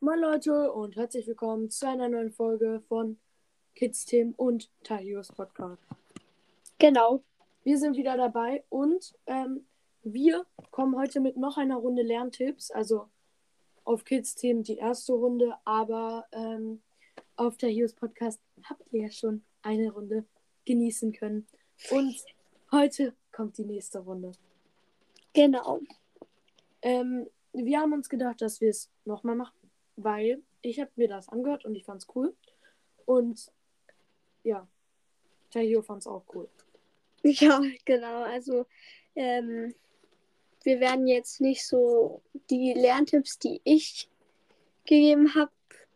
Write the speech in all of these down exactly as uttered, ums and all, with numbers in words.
Moin Leute und herzlich willkommen zu einer neuen Folge von Kids Themen und Tahios Podcast. Genau. Wir sind wieder dabei und ähm, wir kommen heute mit noch einer Runde Lerntipps. Also auf Kids Themen die erste Runde, aber ähm, auf Tahios Podcast habt ihr ja schon eine Runde genießen können. Und heute kommt die nächste Runde. Genau. Ähm, wir haben uns gedacht, dass wir es nochmal machen, weil ich habe mir das angehört und ich fand es cool. Und ja, Tahio fand es auch cool. Ja, genau. Also, ähm, wir werden jetzt nicht so die Lerntipps, die ich gegeben habe,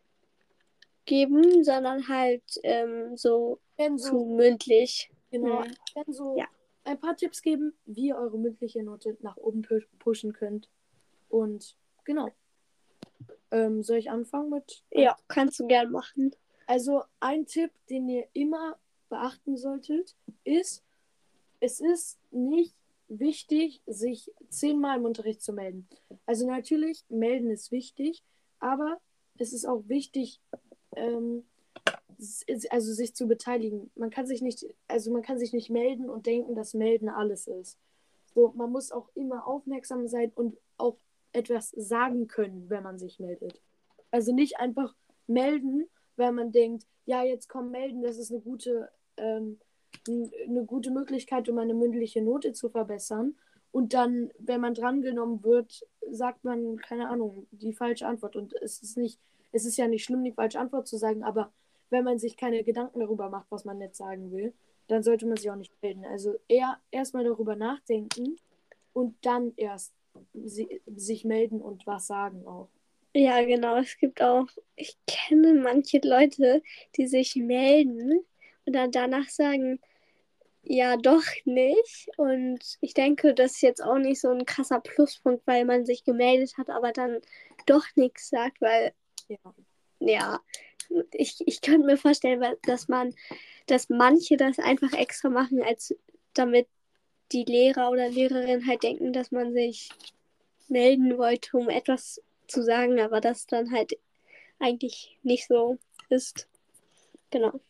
geben, sondern halt ähm, so Wenn zu so, mündlich. genau, Hm. wenn so Ja. ein paar Tipps geben, wie ihr eure mündliche Note nach oben pu- pushen könnt. Und genau. Ähm, soll ich anfangen mit ein Ja, kannst du gern machen. Also ein Tipp, den ihr immer beachten solltet, ist, es ist nicht wichtig, sich zehnmal im Unterricht zu melden. Also natürlich, melden ist wichtig, aber es ist auch wichtig, ähm, also sich zu beteiligen. Man kann sich nicht, also man kann sich nicht melden und denken, dass Melden alles ist. So, man muss auch immer aufmerksam sein und auch etwas sagen können, wenn man sich meldet. Also nicht einfach melden, weil man denkt, ja, jetzt komm melden, das ist eine gute, ähm, eine gute Möglichkeit, um eine mündliche Note zu verbessern. Und dann, wenn man drangenommen wird, sagt man, keine Ahnung, die falsche Antwort. Und es ist nicht, es ist ja nicht schlimm, die falsche Antwort zu sagen, aber wenn man sich keine Gedanken darüber macht, was man jetzt sagen will, dann sollte man sich auch nicht melden. Also eher erstmal darüber nachdenken und dann erst si sich melden und was sagen auch. Ja, genau. Es gibt auch, ich kenne manche Leute, die sich melden und dann danach sagen, ja, doch nicht. Und ich denke, das ist jetzt auch nicht so ein krasser Pluspunkt, weil man sich gemeldet hat, aber dann doch nichts sagt, weil, Ja. ja, ich, ich könnte mir vorstellen, dass man, dass manche das einfach extra machen, als damit die Lehrer oder Lehrerin halt denken, dass man sich melden wollte, um etwas zu sagen, aber das dann halt eigentlich nicht so ist. Genau.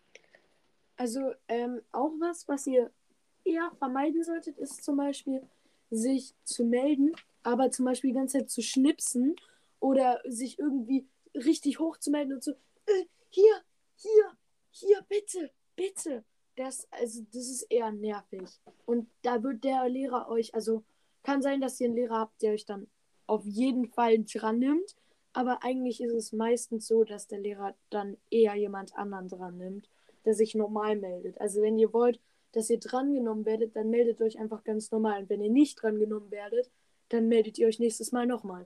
Also ähm, auch was, was ihr eher vermeiden solltet, ist zum Beispiel sich zu melden, aber zum Beispiel die ganze Zeit zu schnipsen oder sich irgendwie richtig hoch zu melden und so, äh, hier, hier, hier, bitte, bitte. Das, also, das ist eher nervig. Und da wird der Lehrer euch, also kann sein, dass ihr einen Lehrer habt, der euch dann auf jeden Fall dran nimmt, aber eigentlich ist es meistens so, dass der Lehrer dann eher jemand anderen dran nimmt, der sich normal meldet. Also wenn ihr wollt, dass ihr drangenommen werdet, dann meldet euch einfach ganz normal. Und wenn ihr nicht drangenommen werdet, dann meldet ihr euch nächstes Mal nochmal.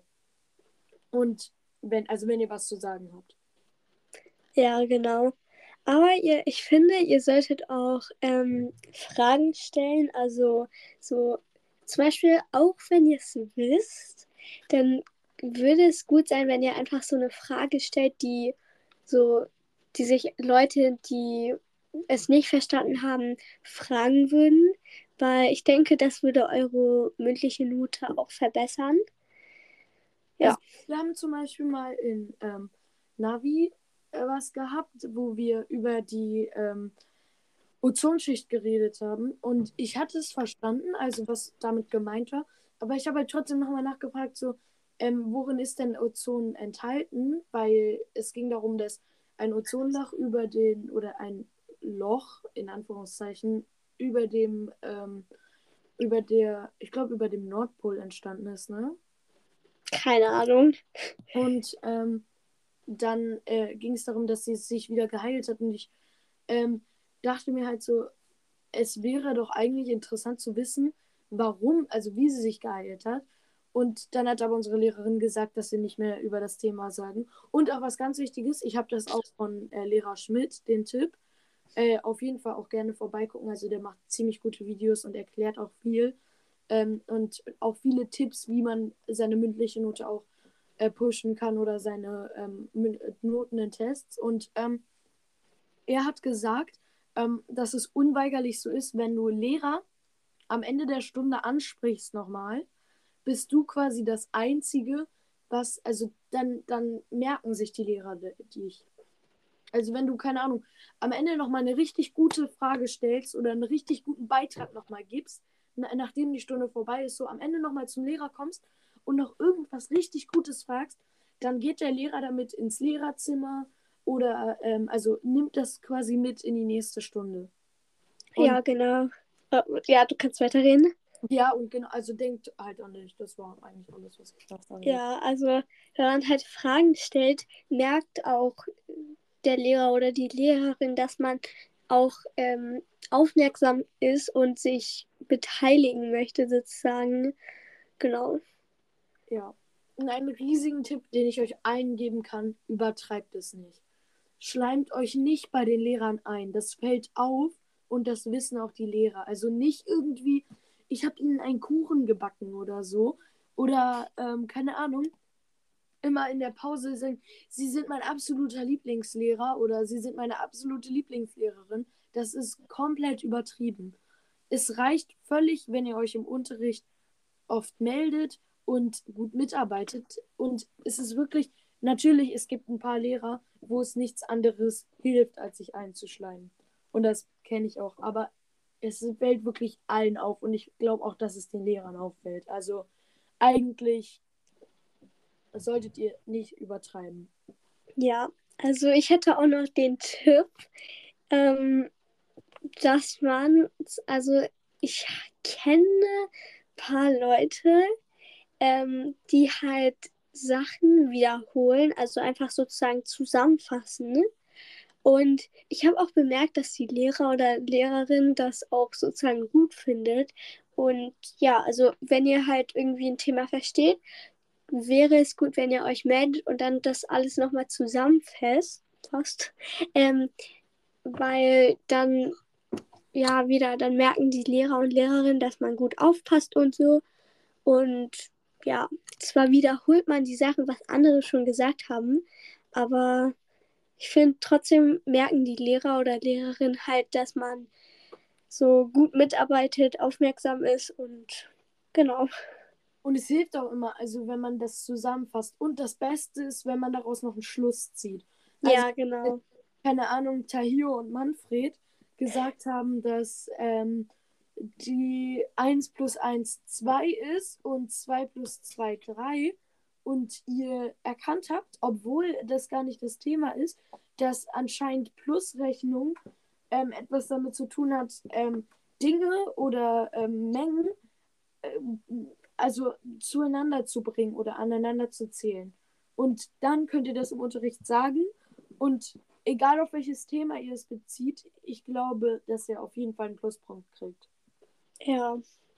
Und wenn, also wenn ihr was zu sagen habt. Ja, genau. Aber ihr, ich finde, ihr solltet auch ähm, Fragen stellen. Also so zum Beispiel, auch wenn ihr es wisst, dann würde es gut sein, wenn ihr einfach so eine Frage stellt, die so, die sich Leute, die es nicht verstanden haben, fragen würden. Weil ich denke, das würde eure mündliche Note auch verbessern. Also Ja. wir haben zum Beispiel mal in ähm, Navi äh, was gehabt, wo wir über die ähm, Ozonschicht geredet haben. Und ich hatte es verstanden, also was damit gemeint war. Aber ich habe halt trotzdem nochmal nachgefragt, so, ähm, worin ist denn Ozon enthalten? Weil es ging darum, dass ein Ozonloch über den, oder ein Loch, in Anführungszeichen, über dem, ähm, über der, ich glaube, über dem Nordpol entstanden ist, ne? Keine Ahnung. Und ähm, dann äh, ging es darum, dass sie sich wieder geheilt hat. Und ich ähm, dachte mir halt so, es wäre doch eigentlich interessant zu wissen, warum, also wie sie sich geheilt hat. Und dann hat aber unsere Lehrerin gesagt, dass sie nicht mehr über das Thema sagen. Und auch was ganz Wichtiges, ich habe das auch von äh, Lehrer Schmidt, den Tipp. Äh, auf jeden Fall auch gerne vorbeigucken. Also der macht ziemlich gute Videos und erklärt auch viel. Ähm, und auch viele Tipps, wie man seine mündliche Note auch äh, pushen kann oder seine ähm, Noten in Tests. Und ähm, er hat gesagt, ähm, dass es unweigerlich so ist, wenn du Lehrer am Ende der Stunde ansprichst nochmal, bist du quasi das Einzige, was, also dann, dann merken sich die Lehrer dich. Also wenn du, keine Ahnung, am Ende nochmal eine richtig gute Frage stellst oder einen richtig guten Beitrag nochmal gibst, na, nachdem die Stunde vorbei ist, so am Ende nochmal zum Lehrer kommst und noch irgendwas richtig Gutes fragst, dann geht der Lehrer damit ins Lehrerzimmer oder ähm, also nimmt das quasi mit in die nächste Stunde. Und Ja, genau. Äh, Ja, du kannst weiterreden. ja, und genau, also denkt halt an dich. Das war eigentlich alles, was ich dachte. Also. Ja, also wenn man halt Fragen stellt, merkt auch der Lehrer oder die Lehrerin, dass man auch ähm, aufmerksam ist und sich beteiligen möchte, sozusagen. Genau. Ja. Und einen riesigen Tipp, den ich euch allen geben kann, übertreibt es nicht. Schleimt euch nicht bei den Lehrern ein. Das fällt auf und das wissen auch die Lehrer. Also nicht irgendwie, ich habe ihnen einen Kuchen gebacken oder so. Oder, ähm, keine Ahnung, immer in der Pause sagen, sie sind mein absoluter Lieblingslehrer oder sie sind meine absolute Lieblingslehrerin. Das ist komplett übertrieben. Es reicht völlig, wenn ihr euch im Unterricht oft meldet und gut mitarbeitet. Und es ist wirklich, natürlich, es gibt ein paar Lehrer, wo es nichts anderes hilft, als sich einzuschleimen. Und das kenne ich auch. Aber es fällt wirklich allen auf. Und ich glaube auch, dass es den Lehrern auffällt. Also eigentlich solltet ihr nicht übertreiben. Ja, also ich hätte auch noch den Tipp, ähm, dass man, also ich kenne ein paar Leute, ähm, die halt Sachen wiederholen, also einfach sozusagen zusammenfassen. Und ich habe auch bemerkt, dass die Lehrer oder Lehrerin das auch sozusagen gut findet. Und ja, also wenn ihr halt irgendwie ein Thema versteht, wäre es gut, wenn ihr euch meldet und dann das alles nochmal zusammenfasst. Ähm, weil dann, ja, wieder, dann merken die Lehrer und Lehrerinnen, dass man gut aufpasst und so. Und ja, zwar wiederholt man die Sachen, was andere schon gesagt haben, aber ich finde, trotzdem merken die Lehrer oder Lehrerinnen halt, dass man so gut mitarbeitet, aufmerksam ist und genau. Und es hilft auch immer, also wenn man das zusammenfasst. Und das Beste ist, wenn man daraus noch einen Schluss zieht. Also, Ja, genau. keine Ahnung, Tahio und Manfred gesagt haben, dass ähm, die eins plus eins zwei ist und zwei plus zwei drei und ihr erkannt habt, obwohl das gar nicht das Thema ist, dass anscheinend Plusrechnung ähm, etwas damit zu tun hat, ähm, Dinge oder ähm, Mengen ähm, also zueinander zu bringen oder aneinander zu zählen. Und dann könnt ihr das im Unterricht sagen und egal auf welches Thema ihr es bezieht, ich glaube, dass ihr auf jeden Fall einen Pluspunkt kriegt. Ja.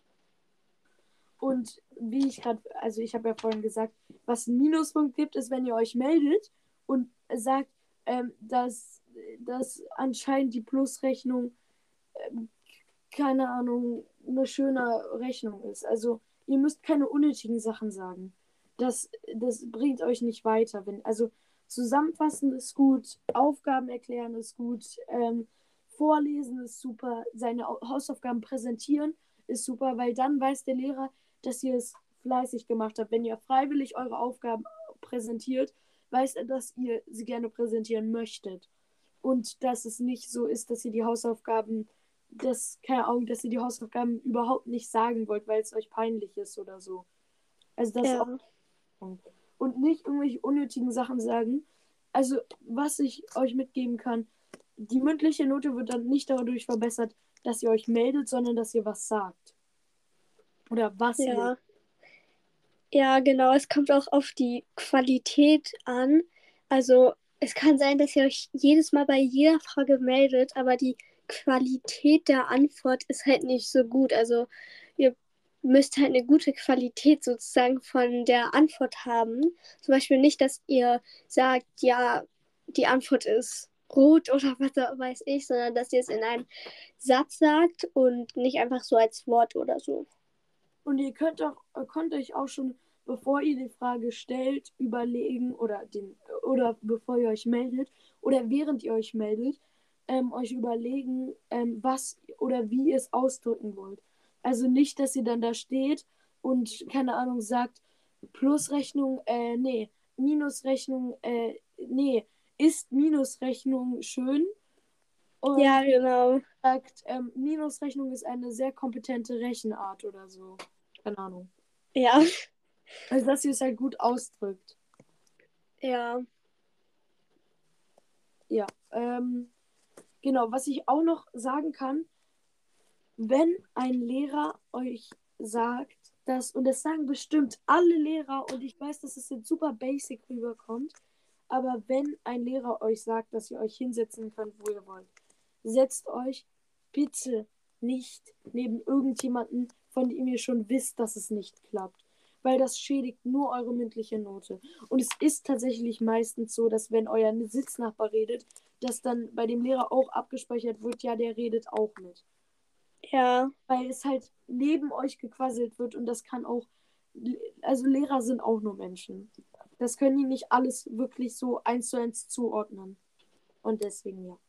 Und wie ich gerade, also ich habe ja vorhin gesagt, was einen Minuspunkt gibt, ist, wenn ihr euch meldet und sagt, ähm, dass, dass anscheinend die Plusrechnung, ähm, keine Ahnung, eine schöne Rechnung ist. Also ihr müsst keine unnötigen Sachen sagen. Das, das bringt euch nicht weiter. Wenn, also zusammenfassen ist gut, Aufgaben erklären ist gut, ähm, vorlesen ist super, seine Hausaufgaben präsentieren ist super, weil dann weiß der Lehrer, dass ihr es fleißig gemacht habt. Wenn ihr freiwillig eure Aufgaben präsentiert, weiß er, dass ihr sie gerne präsentieren möchtet. Und dass es nicht so ist, dass ihr die Hausaufgaben, das, keine Ahnung, dass ihr die Hausaufgaben überhaupt nicht sagen wollt, weil es euch peinlich ist oder so. Also das ist auch Ja. und nicht irgendwelche unnötigen Sachen sagen. Also, was ich euch mitgeben kann, die mündliche Note wird dann nicht dadurch verbessert, dass ihr euch meldet, sondern dass ihr was sagt. Oder was ihr. Ja. Ja, genau. Es kommt auch auf die Qualität an. Also es kann sein, dass ihr euch jedes Mal bei jeder Frage meldet, aber die Qualität der Antwort ist halt nicht so gut. Also ihr müsst halt eine gute Qualität sozusagen von der Antwort haben. Zum Beispiel nicht, dass ihr sagt, ja, die Antwort ist rot oder was weiß ich, sondern dass ihr es in einem Satz sagt und nicht einfach so als Wort oder so. Und ihr könnt, auch, könnt euch auch schon, bevor ihr die Frage stellt, überlegen oder, den, oder bevor ihr euch meldet oder während ihr euch meldet, ähm, euch überlegen, ähm, was oder wie ihr es ausdrücken wollt. Also nicht, dass ihr dann da steht und, keine Ahnung, sagt, Plusrechnung, äh, nee, Minusrechnung, äh, nee, ist Minusrechnung schön? Und Ja, genau. sagt, ähm, Minusrechnung ist eine sehr kompetente Rechenart oder so. Keine Ahnung. Ja, Also, dass sie es halt gut ausdrückt. ja, Ja. Ähm, genau, was ich auch noch sagen kann, wenn ein Lehrer euch sagt, dass, und das sagen bestimmt alle Lehrer, und ich weiß, dass es jetzt super basic rüberkommt, aber wenn ein Lehrer euch sagt, dass ihr euch hinsetzen könnt, wo ihr wollt, setzt euch bitte nicht neben irgendjemanden, von dem ihr schon wisst, dass es nicht klappt. Weil das schädigt nur eure mündliche Note. Und es ist tatsächlich meistens so, dass wenn euer Sitznachbar redet, dass dann bei dem Lehrer auch abgespeichert wird, ja, der redet auch mit. ja, Weil es halt neben euch gequasselt wird und das kann auch, also Lehrer sind auch nur Menschen. Das können die nicht alles wirklich so eins zu eins zuordnen. Und deswegen ja.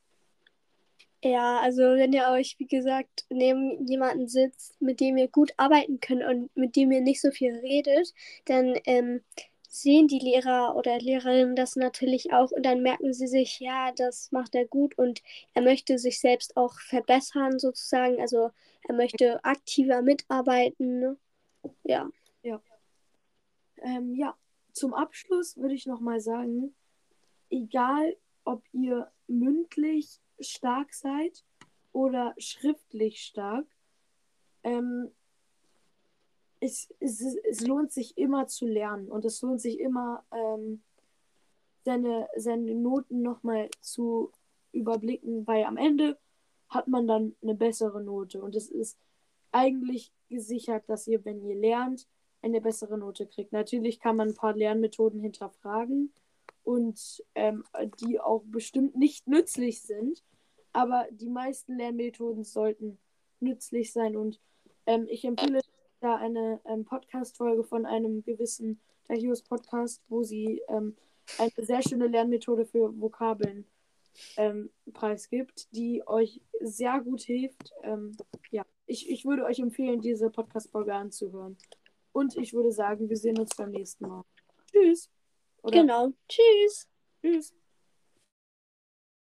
ja. Also wenn ihr euch, wie gesagt, neben jemanden sitzt, mit dem ihr gut arbeiten könnt und mit dem ihr nicht so viel redet, dann ähm, sehen die Lehrer oder Lehrerinnen das natürlich auch und dann merken sie sich, ja, das macht er gut und er möchte sich selbst auch verbessern sozusagen. Also er möchte aktiver mitarbeiten. Ne? Ja. Ja. Ähm, ja, zum Abschluss würde ich nochmal sagen, egal ob ihr mündlich stark seid oder schriftlich stark, ähm, es, es, es lohnt sich immer zu lernen und es lohnt sich immer, ähm, seine, seine Noten nochmal zu überblicken, weil am Ende hat man dann eine bessere Note und es ist eigentlich gesichert, dass ihr, wenn ihr lernt, eine bessere Note kriegt. Natürlich kann man ein paar Lernmethoden hinterfragen und ähm, die auch bestimmt nicht nützlich sind, aber die meisten Lernmethoden sollten nützlich sein und ähm, ich empfehle da eine ähm, Podcast-Folge von einem gewissen Dahios Podcast, wo sie ähm, eine sehr schöne Lernmethode für Vokabeln ähm, preisgibt, die euch sehr gut hilft. Ähm, ja, ich, ich würde euch empfehlen, diese Podcast-Folge anzuhören. Und ich würde sagen, wir sehen uns beim nächsten Mal. Tschüss. Oder Genau. Tschüss. tschüss.